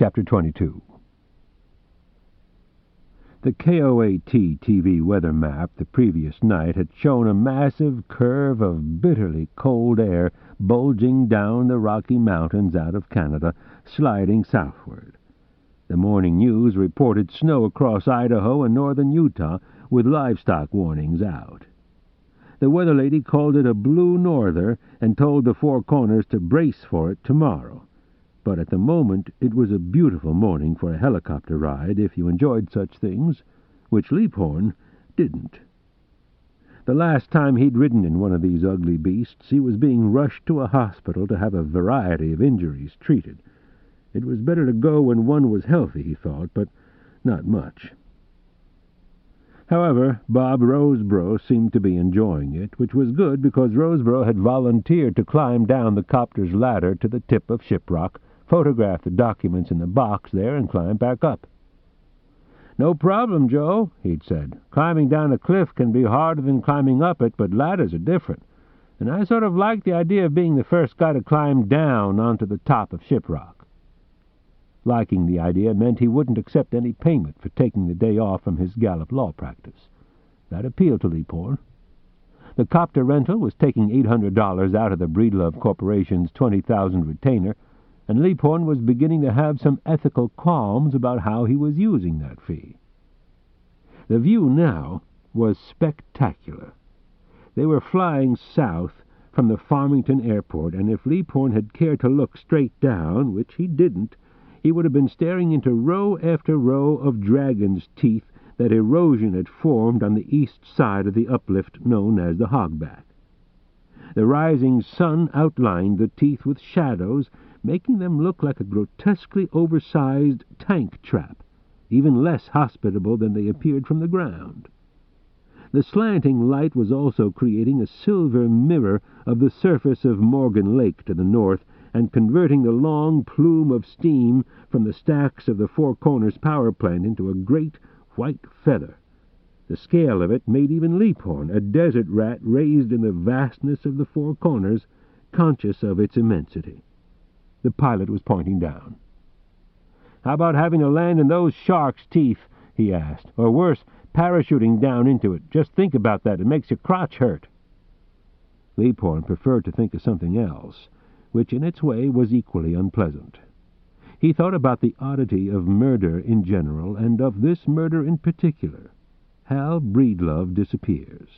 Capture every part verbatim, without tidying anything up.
Chapter twenty-two. The K O A T T V weather map the previous night had shown a massive curve of bitterly cold air bulging down the Rocky Mountains out of Canada, sliding southward. The morning news reported snow across Idaho and northern Utah, with livestock warnings out. The weather lady called it a blue norther and told the Four Corners to brace for it tomorrow. But at the moment it was a beautiful morning for a helicopter ride if you enjoyed such things, which Leaphorn didn't. The last time he'd ridden in one of these ugly beasts, he was being rushed to a hospital to have a variety of injuries treated. It was better to go when one was healthy, he thought, but not much. However, Bob Roseboro seemed to be enjoying it, which was good because Roseboro had volunteered to climb down the copter's ladder to the tip of Shiprock, photograph the documents in the box there, and climb back up. "No problem, Joe," he'd said. "Climbing down a cliff can be harder than climbing up it, but ladders are different. And I sort of like the idea of being the first guy to climb down onto the top of Shiprock." Liking the idea meant he wouldn't accept any payment for taking the day off from his Gallup law practice. That appealed to Leaphorn. The copter rental was taking eight hundred dollars out of the Breedlove Corporation's twenty thousand dollars retainer, and Leaphorn was beginning to have some ethical qualms about how he was using that fee. The view now was spectacular. They were flying south from the Farmington airport, and if Leaphorn had cared to look straight down, which he didn't, he would have been staring into row after row of dragon's teeth that erosion had formed on the east side of the uplift known as the Hogback. The rising sun outlined the teeth with shadows, making them look like a grotesquely oversized tank trap, even less hospitable than they appeared from the ground. The slanting light was also creating a silver mirror of the surface of Morgan Lake to the north, and converting the long plume of steam from the stacks of the Four Corners power plant into a great white feather. The scale of it made even Leaphorn, a desert rat raised in the vastness of the Four Corners, conscious of its immensity. The pilot was pointing down. "How about having to land in those sharks' teeth?" he asked. "Or worse, parachuting down into it. Just think about that. It makes your crotch hurt." Leaphorn preferred to think of something else, which in its way was equally unpleasant. He thought about the oddity of murder in general, and of this murder in particular. Hal Breedlove disappears.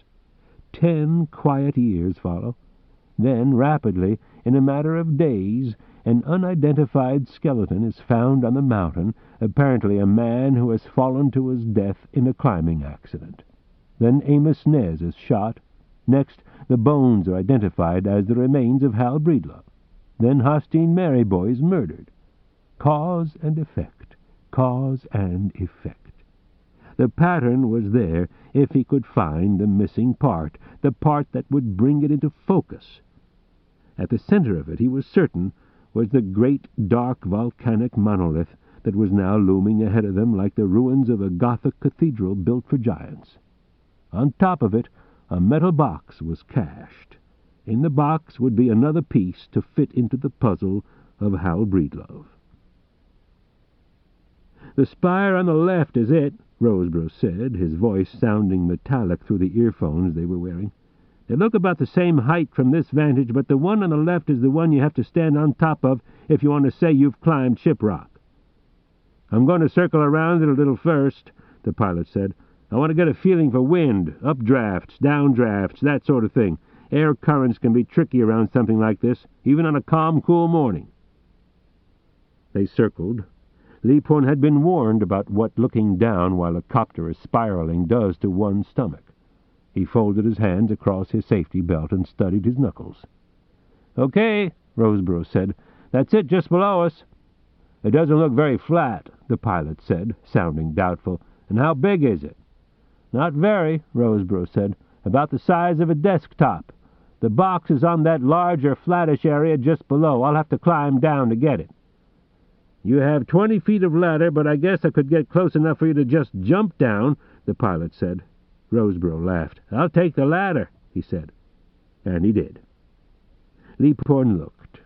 Ten quiet years follow. Then, rapidly, in a matter of days, an unidentified skeleton is found on the mountain, apparently a man who has fallen to his death in a climbing accident. Then Amos Nez is shot. Next, the bones are identified as the remains of Hal Breedlove. Then Hostine Maryboy is murdered. Cause and effect, cause and effect. The pattern was there if he could find the missing part, the part that would bring it into focus. At the center of it, he was certain, was the great dark volcanic monolith that was now looming ahead of them like the ruins of a Gothic cathedral built for giants. On top of it, a metal box was cached. In the box would be another piece to fit into the puzzle of Hal Breedlove. "The spire on the left is it," Roseboro said, his voice sounding metallic through the earphones they were wearing. "They look about the same height from this vantage, but the one on the left is the one you have to stand on top of if you want to say you've climbed Shiprock." "I'm going to circle around it a little first," the pilot said. "I want to get a feeling for wind, updrafts, downdrafts, that sort of thing. Air currents can be tricky around something like this, even on a calm, cool morning." They circled. Leaphorn had been warned about what looking down while a copter is spiraling does to one's stomach. He folded his hands across his safety belt and studied his knuckles. "Okay," Roseboro said. "That's it just below us." "It doesn't look very flat," the pilot said, sounding doubtful. "And how big is it?" "Not very," Roseboro said. "About the size of a desktop. The box is on that larger, flattish area just below. I'll have to climb down to get it." "You have twenty feet of ladder, but I guess I could get close enough for you to just jump down," the pilot said. Roseboro laughed. "I'll take the ladder," he said. And he did. Leaphorn looked.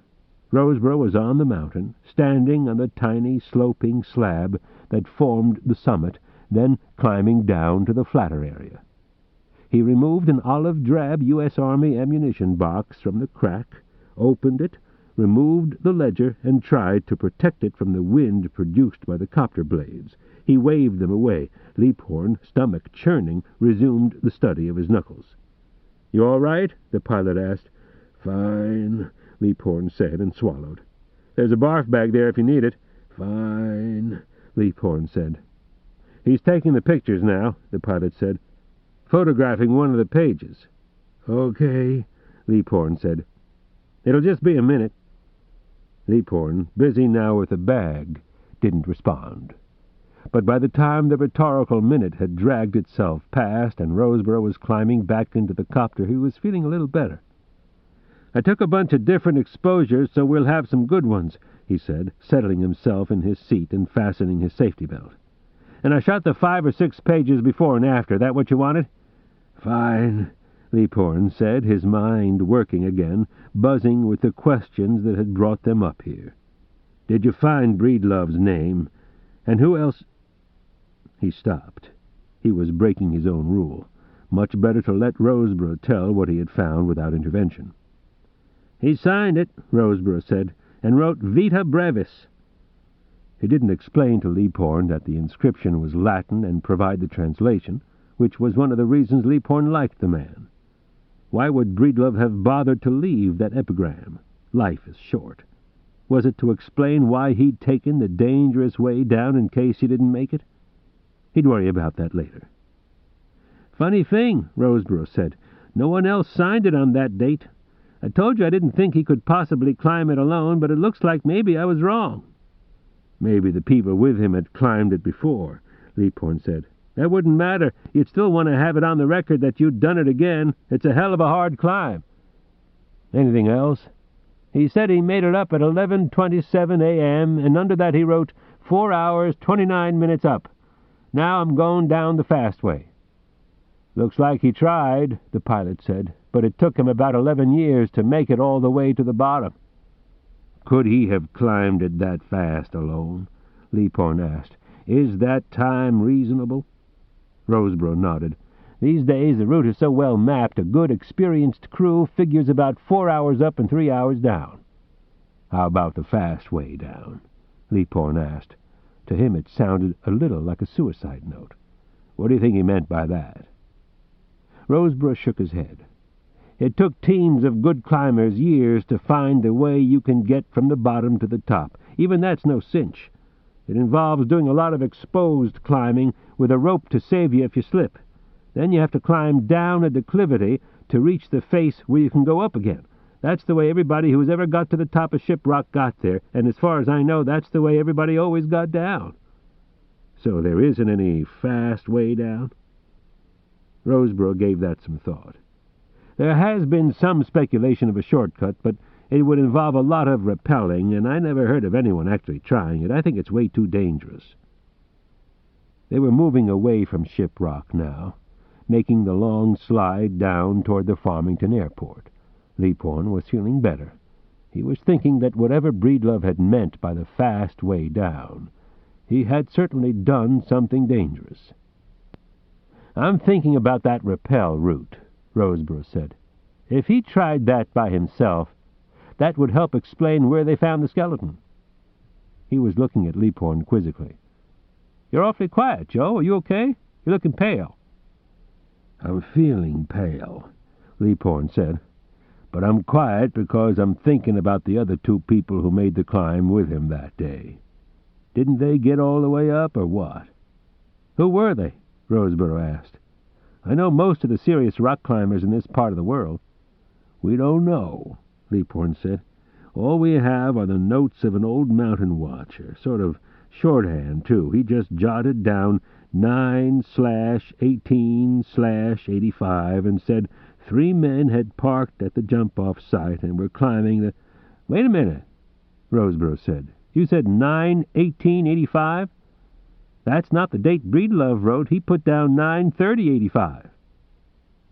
Roseboro was on the mountain, standing on the tiny sloping slab that formed the summit, then climbing down to the flatter area. He removed an olive-drab U S Army ammunition box from the crack, opened it, removed the ledger, and tried to protect it from the wind produced by the copter blades. He waved them away. Leaphorn, stomach churning, resumed the study of his knuckles. "You all right?" the pilot asked. "Fine," Leaphorn said, and swallowed. "There's a barf bag there if you need it." "Fine," Leaphorn said. "He's taking the pictures now," the pilot said. "Photographing one of the pages." "Okay," Leaphorn said. "It'll just be a minute." Leaphorn, busy now with the bag, didn't respond. But by the time the rhetorical minute had dragged itself past and Roseboro was climbing back into the copter, he was feeling a little better. "I took a bunch of different exposures, so we'll have some good ones," he said, settling himself in his seat and fastening his safety belt. "And I shot the five or six pages before and after. That what you wanted?" "Fine," Leaphorn said, his mind working again, buzzing with the questions that had brought them up here. "Did you find Breedlove's name? And who else—" He stopped. He was breaking his own rule. Much better to let Roseboro tell what he had found without intervention. "He signed it," Roseboro said, "and wrote Vita Brevis." He didn't explain to Leaphorn that the inscription was Latin and provide the translation, which was one of the reasons Leaphorn liked the man. Why would Breedlove have bothered to leave that epigram? Life is short. Was it to explain why he'd taken the dangerous way down in case he didn't make it? He'd worry about that later. "Funny thing," Roseboro said. "No one else signed it on that date. I told you I didn't think he could possibly climb it alone, but it looks like maybe I was wrong." "Maybe the people with him had climbed it before," Leaphorn said. "That wouldn't matter. You'd still want to have it on the record that you'd done it again. It's a hell of a hard climb." "Anything else?" "He said he made it up at eleven twenty-seven a m, and under that he wrote, four hours, twenty-nine minutes up. Now I'm going down the fast way." "Looks like he tried," the pilot said, "but it took him about eleven years to make it all the way to the bottom." "Could he have climbed it that fast alone?" Leaphorn asked. "Is that time reasonable?" Roseboro nodded. "These days the route is so well mapped, a good, experienced crew figures about four hours up and three hours down." "How about the fast way down?" Leaphorn asked. To him it sounded a little like a suicide note. "What do you think he meant by that?" Roseboro shook his head. "It took teams of good climbers years to find the way you can get from the bottom to the top. Even that's no cinch. It involves doing a lot of exposed climbing with a rope to save you if you slip. Then you have to climb down a declivity to reach the face where you can go up again. That's the way everybody who's ever got to the top of Shiprock got there, and as far as I know, that's the way everybody always got down." "So there isn't any fast way down?" Roseboro gave that some thought. "There has been some speculation of a shortcut, but it would involve a lot of rappelling, and I never heard of anyone actually trying it. I think it's way too dangerous." They were moving away from Shiprock now, making the long slide down toward the Farmington airport. Leaphorn was feeling better. He was thinking that whatever Breedlove had meant by the fast way down, he had certainly done something dangerous. "I'm thinking about that rappel route," Roseboro said. "If he tried that by himself, that would help explain where they found the skeleton." He was looking at Leaphorn quizzically. "You're awfully quiet, Joe. Are you okay? You're looking pale." "I'm feeling pale," Leaphorn said. "But I'm quiet because I'm thinking about the other two people who made the climb with him that day. Didn't they get all the way up, or what?" "Who were they?" Roseboro asked. "I know most of the serious rock climbers in this part of the world." "We don't know," Leaphorn said. "All we have are the notes of an old mountain watcher, sort of shorthand, too. He just jotted down nine slash eighteen slash eighty-five and said three men had parked at the jump-off site and were climbing the—" "Wait a minute," Roseboro said. "You said nine eighteen eighty-five? That's not the date Breedlove wrote. He put down nine thirty eighty-five.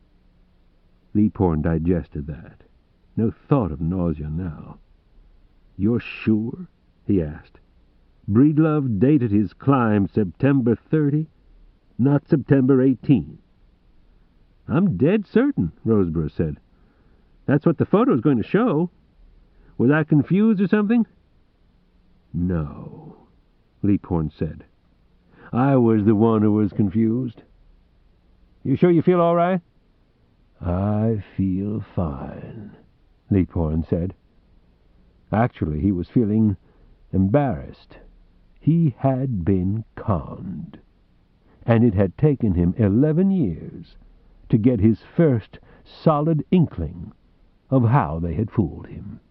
Leaphorn digested that. No thought of nausea now. "You're sure?" he asked. "Breedlove dated his climb September thirtieth, not September eighteenth." "I'm dead certain," Roseboro said. "That's what the photo's going to show. Was I confused or something?" "No," Leaphorn said. "I was the one who was confused." "You sure you feel all right?" "I feel fine," Leaphorn said. Actually, he was feeling embarrassed. He had been conned, and it had taken him eleven years to get his first solid inkling of how they had fooled him.